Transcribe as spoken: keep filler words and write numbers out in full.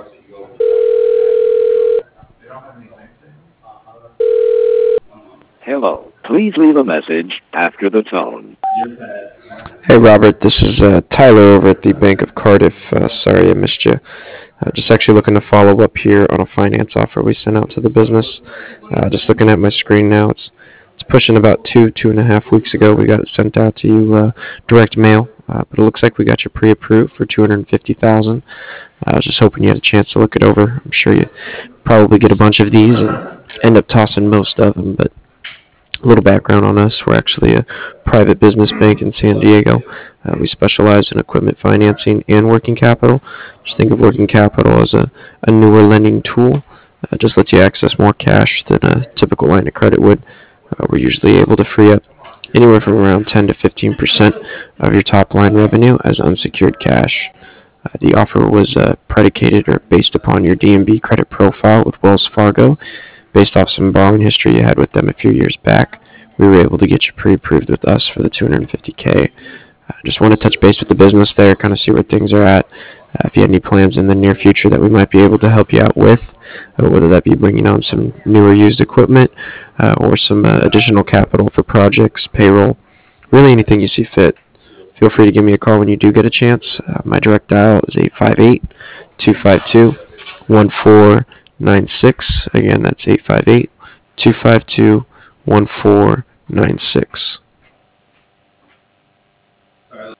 Hello. Please leave a message after the tone. Hey Robert, this is uh, Tyler over at the Bank of Cardiff. Uh, sorry I missed you. Uh, just actually looking to follow up here on a finance offer we sent out to the business. Uh, just looking at my screen now, it's it's pushing about two two and a half weeks ago. We got it sent out to you uh, direct mail, uh, but it looks like we got you pre-approved for two hundred fifty thousand. Uh, I was just hoping you had a chance to look it over. I'm sure you probably get a bunch of these and end up tossing most of them, but a little background on us. We're actually a private business bank in San Diego. Uh, we specialize in equipment financing and working capital. Just think of working capital as a, a newer lending tool. Uh, just lets you access more cash than a typical line of credit would. Uh, we're usually able to free up anywhere from around ten to fifteen percent of your top line revenue as unsecured cash. Uh, the offer was uh, predicated or based upon your D and B credit profile with Wells Fargo. Based off some borrowing history you had with them a few years back, we were able to get you pre-approved with us for the two hundred fifty K. I uh, just want to touch base with the business there, kind of see where things are at. Uh, if you had any plans in the near future that we might be able to help you out with, uh, whether that be bringing on some newer used equipment uh, or some uh, additional capital for projects, payroll, really anything you see fit. Feel free to give me a call when you do get a chance. Uh, my direct dial is eight five eight, two five two, one four nine six. Again, that's eight five eight, two five two, one four nine six.